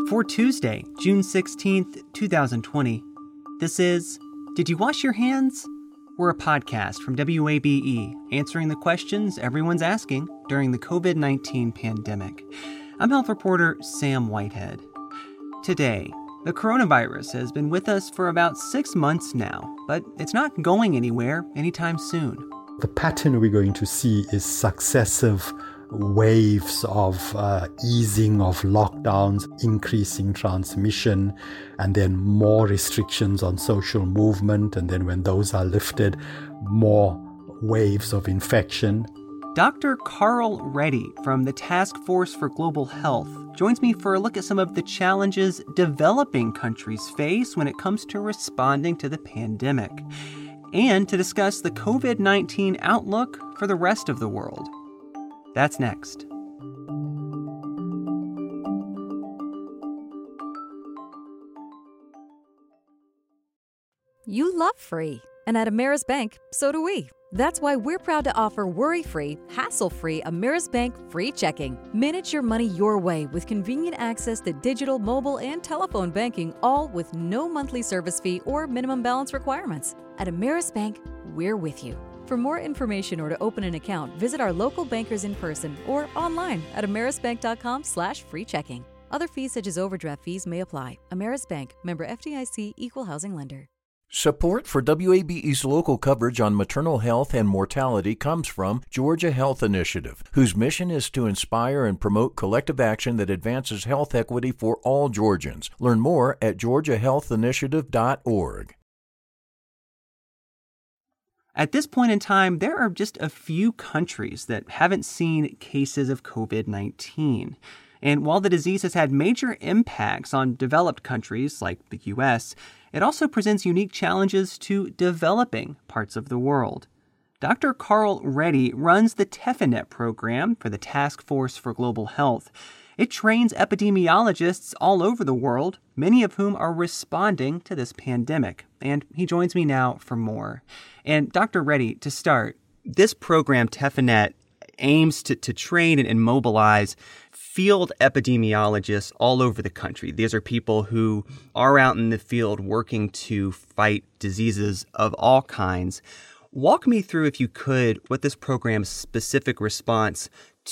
For Tuesday, June 16th, 2020, this is Did You Wash Your Hands? We're a podcast from WABE answering the questions everyone's asking during the COVID-19 pandemic. I'm health reporter Sam Whitehead. Today, the coronavirus has been with us for about 6 months now, but it's not going anywhere anytime soon. The pattern we're going to see is successive waves of easing of lockdowns, increasing transmission, and then more restrictions on social movement. And then when those are lifted, more waves of infection. Dr. Carl Reddy from the Task Force for Global Health joins me for a look at some of the challenges developing countries face when it comes to responding to the pandemic, and to discuss the COVID-19 outlook for the rest of the world. That's next. You love free. And at Ameris Bank, so do we. That's why we're proud to offer worry-free, hassle-free Ameris Bank free checking. Manage your money your way with convenient access to digital, mobile, and telephone banking, all with no monthly service fee or minimum balance requirements. At Ameris Bank, we're with you. For more information or to open an account, visit our local bankers in person or online at amerisbank.com/free checking. Other fees such as overdraft fees may apply. Ameris Bank, member FDIC, equal housing lender. Support for WABE's local coverage on maternal health and mortality comes from Georgia Health Initiative, whose mission is to inspire and promote collective action that advances health equity for all Georgians. Learn more at georgiahealthinitiative.org. At this point in time, there are just a few countries that haven't seen cases of COVID-19. And while the disease has had major impacts on developed countries like the U.S., it also presents unique challenges to developing parts of the world. Dr. Carl Reddy runs the TEFINET program for the Task Force for Global Health. It trains epidemiologists all over the world, many of whom are responding to this pandemic. And he joins me now for more. And Dr. Reddy, to start, this program, TEFINET, aims to train and mobilize field epidemiologists all over the country. These are people who are out in the field working to fight diseases of all kinds. Walk me through, if you could, what this program's specific response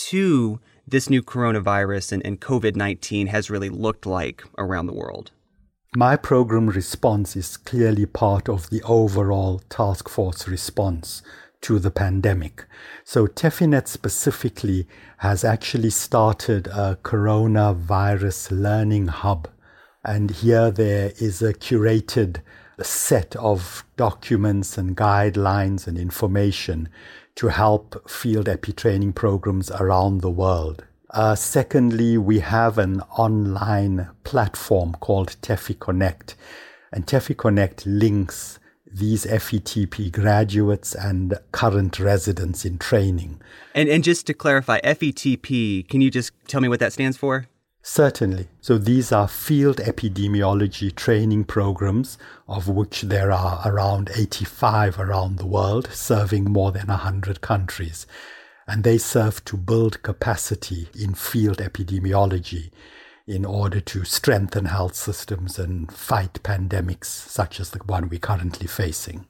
to this new coronavirus and COVID-19 has really looked like around the world. My program response is clearly part of the overall task force response to the pandemic. So TEFINET specifically has actually started a coronavirus learning hub. And here there is a curated set of documents and guidelines and information to help field epi training programs around the world. Secondly, we have an online platform called TEFIConnect. And TEFIConnect links these FETP graduates and current residents in training. And just to clarify, FETP, can you just tell me what that stands for? Certainly. So these are field epidemiology training programs, of which there are around 85 around the world, serving more than 100 countries. And they serve to build capacity in field epidemiology in order to strengthen health systems and fight pandemics such as the one we're currently facing.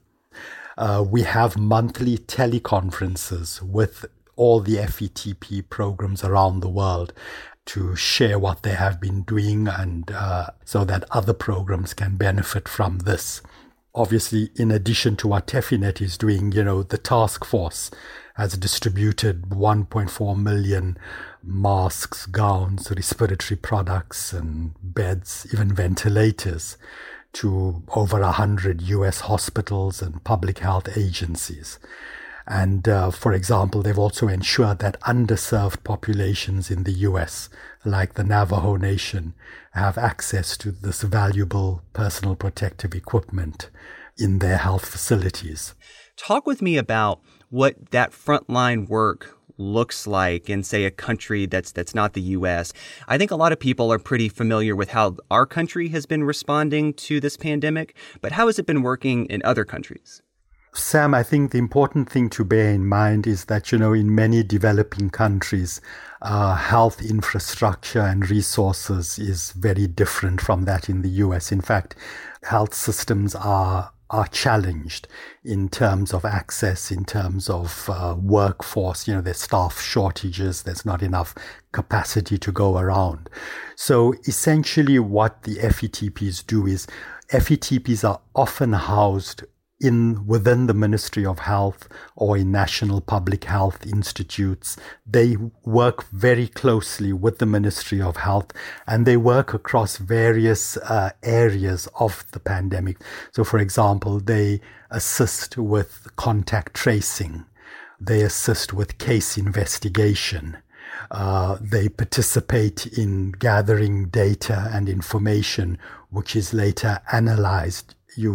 We have monthly teleconferences with all the FETP programs around the world to share what they have been doing and so that other programs can benefit from this. Obviously, in addition to what TEFINET is doing, the task force has distributed 1.4 million masks, gowns, respiratory products, and beds, even ventilators, to over 100 US hospitals and public health agencies. And for example, they've also ensured that underserved populations in the US, like the Navajo Nation, have access to this valuable personal protective equipment in their health facilities. Talk with me about what that frontline work looks like in, say, a country that's not the U.S. I think a lot of people are pretty familiar with how our country has been responding to this pandemic, but how has it been working in other countries? Sam, I think the important thing to bear in mind is that, in many developing countries, health infrastructure and resources is very different from that in the US. In fact, health systems are challenged in terms of access, in terms of workforce. There's staff shortages, there's not enough capacity to go around. So essentially what the FETPs do is FETPs are often housed within the Ministry of Health or in national public health institutes. They work very closely with the Ministry of Health, and they work across various areas of the pandemic. So, for example, they assist with contact tracing. They assist with case investigation. They participate in gathering data and information, which is later analyzed.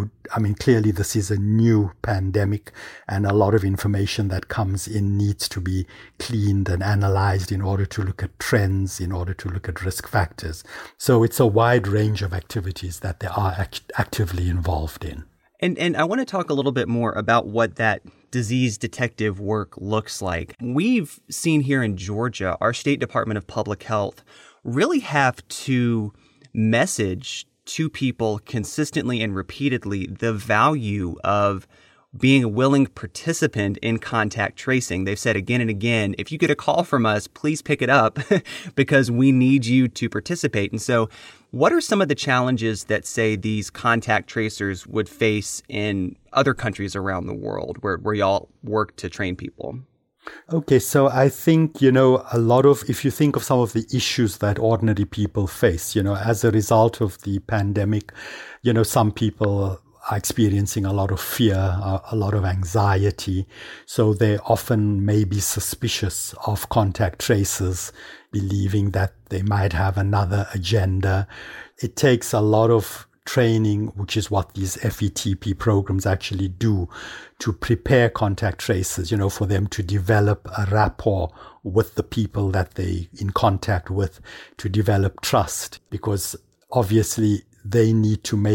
Clearly this is a new pandemic, and a lot of information that comes in needs to be cleaned and analyzed in order to look at trends, in order to look at risk factors. So it's a wide range of activities that they are actively involved in. And I want to talk a little bit more about what that disease detective work looks like. We've seen here in Georgia, our State Department of Public Health really have to message to people consistently and repeatedly the value of being a willing participant in contact tracing. They've said again and again, if you get a call from us, please pick it up because we need you to participate. And so what are some of the challenges that, say, these contact tracers would face in other countries around the world where y'all work to train people? Okay, so I think, if you think of some of the issues that ordinary people face, as a result of the pandemic, some people are experiencing a lot of fear, a lot of anxiety. So they often may be suspicious of contact tracers, believing that they might have another agenda. It takes a lot of training, which is what these FETP programs actually do, to prepare contact tracers, for them to develop a rapport with the people that they're in contact with, to develop trust, because obviously they need to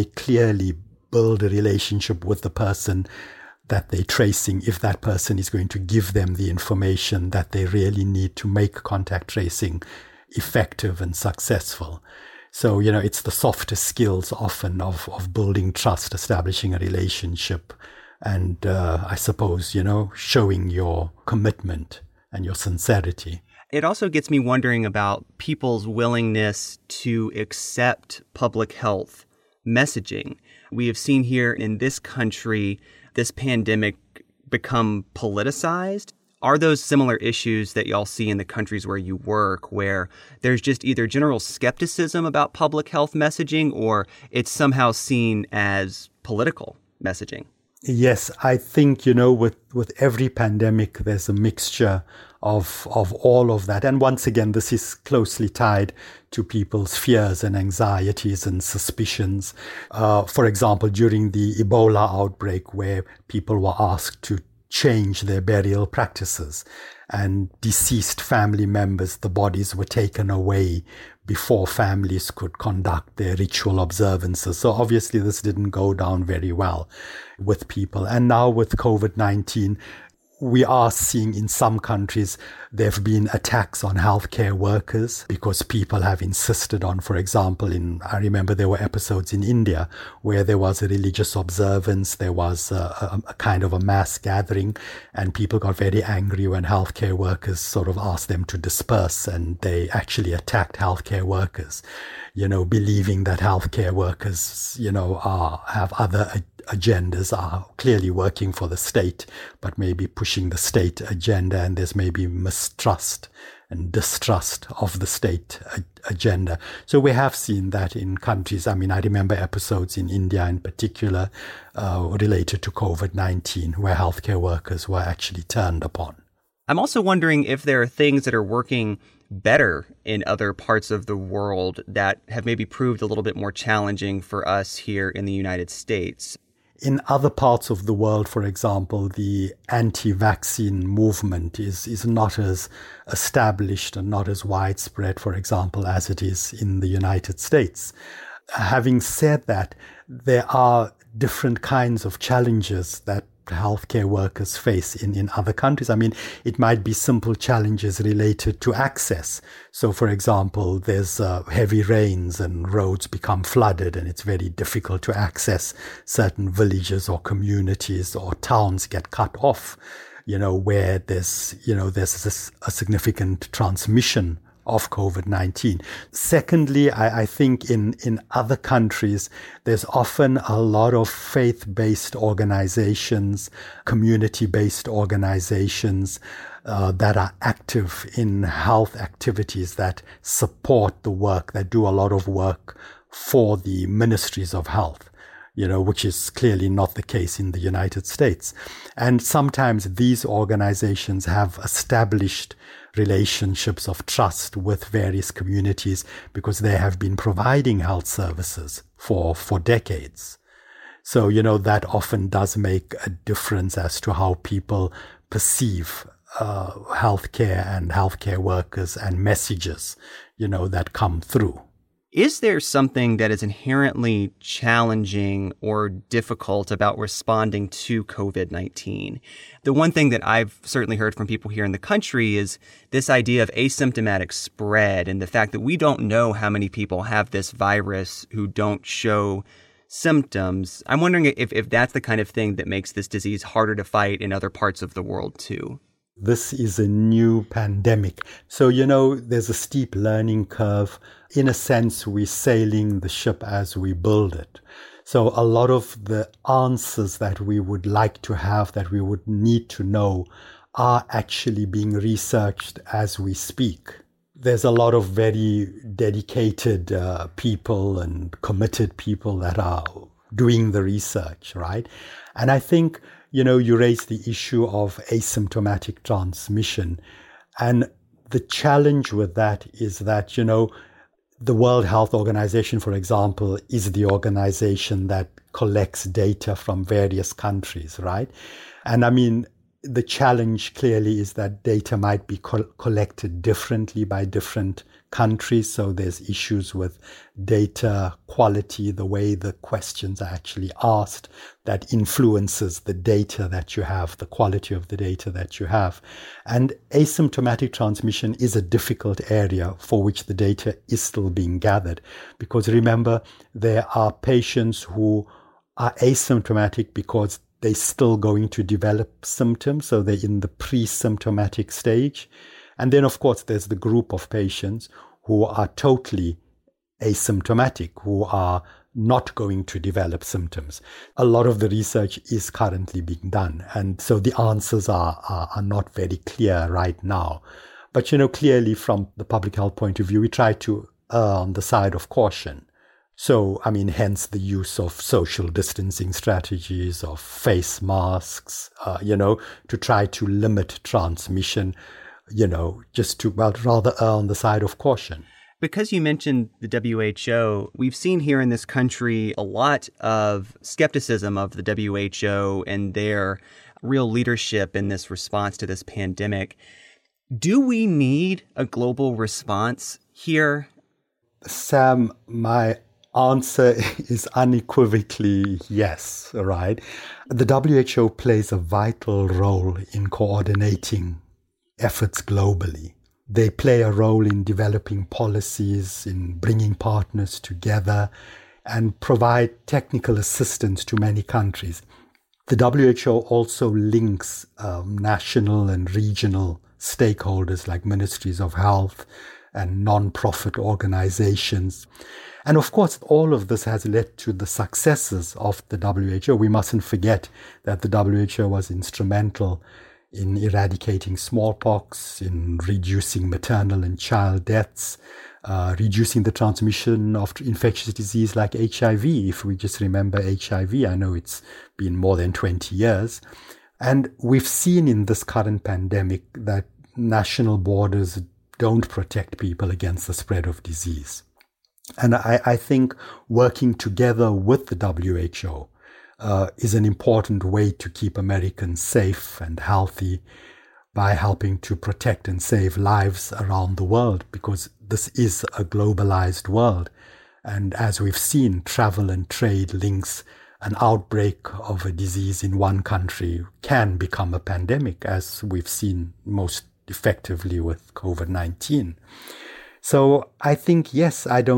build a relationship with the person that they're tracing if that person is going to give them the information that they really need to make contact tracing effective and successful. So, it's the softer skills often of building trust, establishing a relationship, and I suppose, showing your commitment and your sincerity. It also gets me wondering about people's willingness to accept public health messaging. We have seen here in this country, this pandemic become politicized. Are those similar issues that y'all see in the countries where you work, where there's just either general skepticism about public health messaging or it's somehow seen as political messaging? Yes, I think, with every pandemic, there's a mixture of all of that. And once again, this is closely tied to people's fears and anxieties and suspicions. For example, during the Ebola outbreak, where people were asked to change their burial practices, and deceased family members, the bodies were taken away before families could conduct their ritual observances. So obviously this didn't go down very well with people. And now with COVID-19, we are seeing in some countries there have been attacks on healthcare workers because people have insisted on, for example, I remember there were episodes in India where there was a religious observance, there was a kind of a mass gathering, and people got very angry when healthcare workers sort of asked them to disperse, and they actually attacked healthcare workers, believing that healthcare workers, have other agendas, are clearly working for the state, but maybe pushing the state agenda, and there's maybe mistrust and distrust of the state agenda. So we have seen that in countries. I remember episodes in India in particular related to COVID-19 where healthcare workers were actually turned upon. I'm also wondering if there are things that are working better in other parts of the world that have maybe proved a little bit more challenging for us here in the United States. In other parts of the world, for example, the anti-vaccine movement is not as established and not as widespread, for example, as it is in the United States. Having said that, there are different kinds of challenges that healthcare workers face in other countries. I mean, it might be simple challenges related to access. So, for example, there's heavy rains and roads become flooded and it's very difficult to access certain villages or communities, or towns get cut off, where there's a significant transmission of COVID-19. Secondly, I think in other countries, there's often a lot of faith-based organizations, community-based organizations that are active in health activities that support the work, that do a lot of work for the ministries of health, which is clearly not the case in the United States. And sometimes these organizations have established relationships of trust with various communities because they have been providing health services for decades. So, that often does make a difference as to how people perceive healthcare and healthcare workers and messages, that come through. Is there something that is inherently challenging or difficult about responding to COVID-19? The one thing that I've certainly heard from people here in the country is this idea of asymptomatic spread and the fact that we don't know how many people have this virus who don't show symptoms. I'm wondering if that's the kind of thing that makes this disease harder to fight in other parts of the world too. This is a new pandemic. So, there's a steep learning curve. In a sense, we're sailing the ship as we build it. So a lot of the answers that we would like to have, that we would need to know, are actually being researched as we speak. There's a lot of very dedicated people and committed people that are doing the research, right? And I think, you raise the issue of asymptomatic transmission. And the challenge with that is that, the World Health Organization, for example, is the organization that collects data from various countries, right? And I mean, the challenge clearly is that data might be collected differently by different countries. So there's issues with data quality, the way the questions are actually asked, that influences the data that you have, the quality of the data that you have. And asymptomatic transmission is a difficult area for which the data is still being gathered. Because remember, there are patients who are asymptomatic because they're still going to develop symptoms, so they're in the pre-symptomatic stage. And then, of course, there's the group of patients who are totally asymptomatic, who are not going to develop symptoms. A lot of the research is currently being done, and so the answers are not very clear right now. But, clearly from the public health point of view, we try to err on the side of caution. So, I mean, hence the use of social distancing strategies, of face masks, to try to limit transmission, just to, rather err on the side of caution. Because you mentioned the WHO, we've seen here in this country a lot of skepticism of the WHO and their real leadership in this response to this pandemic. Do we need a global response here? Sam, my answer is unequivocally yes, right? The WHO plays a vital role in coordinating efforts globally. They play a role in developing policies, in bringing partners together, and provide technical assistance to many countries. The WHO also links national and regional stakeholders like ministries of health and non-profit organizations. And of course, all of this has led to the successes of the WHO. We mustn't forget that the WHO was instrumental in eradicating smallpox, in reducing maternal and child deaths, reducing the transmission of infectious disease like HIV. If we just remember HIV, I know it's been more than 20 years. And we've seen in this current pandemic that national borders don't protect people against the spread of disease. And I think working together with the WHO is an important way to keep Americans safe and healthy by helping to protect and save lives around the world, because this is a globalized world. And as we've seen, travel and trade links an outbreak of a disease in one country can become a pandemic, as we've seen most effectively with COVID-19. So I think, yes, I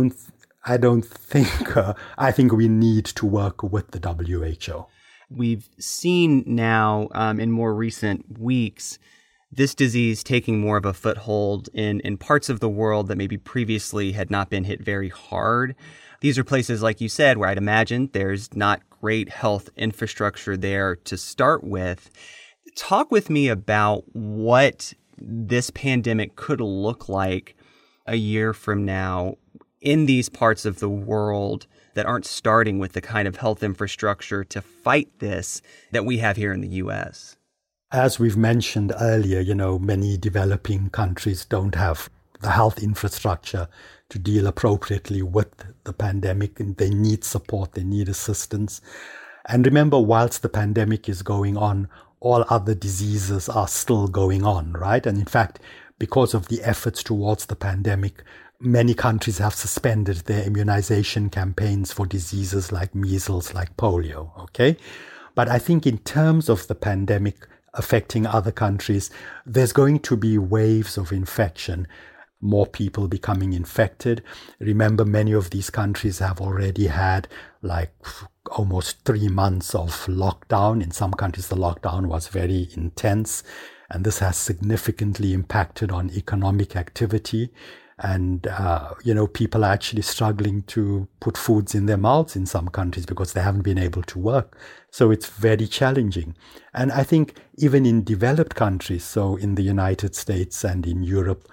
think we need to work with the WHO. We've seen now in more recent weeks this disease taking more of a foothold in parts of the world that maybe previously had not been hit very hard. These are places, like you said, where I'd imagine there's not great health infrastructure there to start with. Talk with me about what this pandemic could look like a year from now in these parts of the world that aren't starting with the kind of health infrastructure to fight this that we have here in the U.S. As we've mentioned earlier, many developing countries don't have the health infrastructure to deal appropriately with the pandemic, and they need support, they need assistance. And remember, whilst the pandemic is going on, all other diseases are still going on, right? And in fact, because of the efforts towards the pandemic, many countries have suspended their immunization campaigns for diseases like measles, like polio, okay? But I think in terms of the pandemic affecting other countries, there's going to be waves of infection, more people becoming infected. Remember, many of these countries have already had like almost 3 months of lockdown. In some countries, the lockdown was very intense, and this has significantly impacted on economic activity. And, people are actually struggling to put foods in their mouths in some countries because they haven't been able to work. So it's very challenging. And I think even in developed countries, so in the United States and in Europe,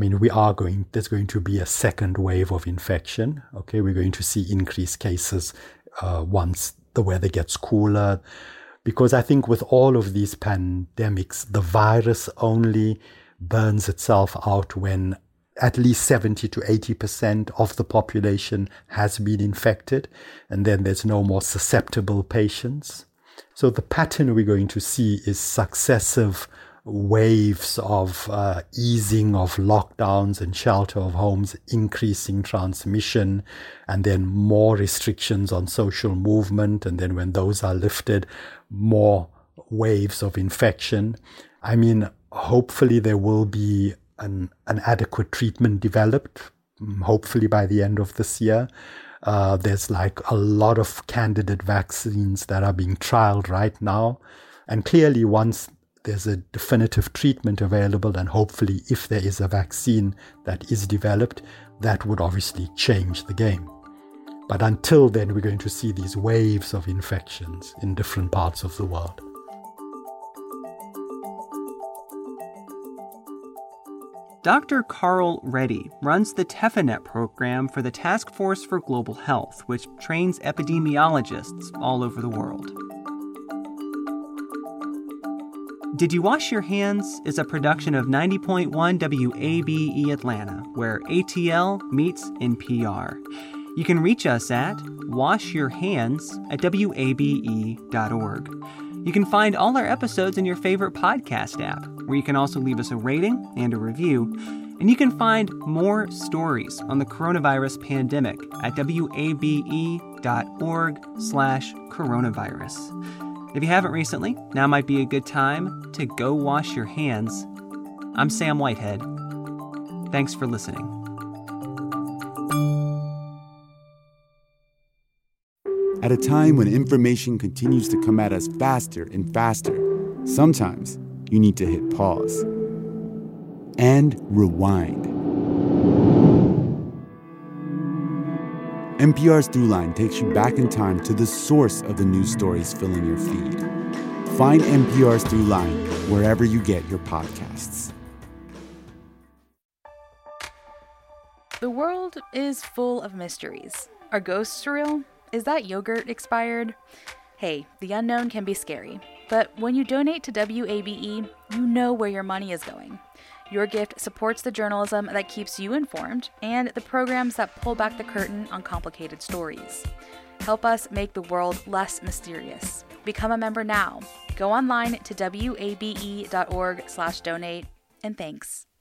there's going to be a second wave of infection. Okay, we're going to see increased cases once the weather gets cooler. Because I think with all of these pandemics, the virus only burns itself out when at least 70 to 80% of the population has been infected, and then there's no more susceptible patients. So the pattern we're going to see is successive waves of easing of lockdowns and shelter of homes, increasing transmission, and then more restrictions on social movement. And then when those are lifted, more waves of infection. Hopefully there will be an adequate treatment developed, hopefully by the end of this year. There's like a lot of candidate vaccines that are being trialed right now. And clearly once there's a definitive treatment available, and hopefully if there is a vaccine that is developed, that would obviously change the game. But until then, we're going to see these waves of infections in different parts of the world. Dr. Carl Reddy runs the TEPHANET program for the Task Force for Global Health, which trains epidemiologists all over the world. Did You Wash Your Hands is a production of 90.1 WABE Atlanta, where ATL meets NPR. You can reach us at washyourhands@wabe.org. You can find all our episodes in your favorite podcast app, where you can also leave us a rating and a review. And you can find more stories on the coronavirus pandemic at wabe.org/coronavirus. If you haven't recently, now might be a good time to go wash your hands. I'm Sam Whitehead. Thanks for listening. At a time when information continues to come at us faster and faster, sometimes you need to hit pause and rewind. NPR's Throughline takes you back in time to the source of the news stories filling your feed. Find NPR's Throughline wherever you get your podcasts. The world is full of mysteries. Are ghosts real? Is that yogurt expired? Hey, the unknown can be scary. But when you donate to WABE, you know where your money is going. Your gift supports the journalism that keeps you informed and the programs that pull back the curtain on complicated stories. Help us make the world less mysterious. Become a member now. Go online to wabe.org/donate, and thanks.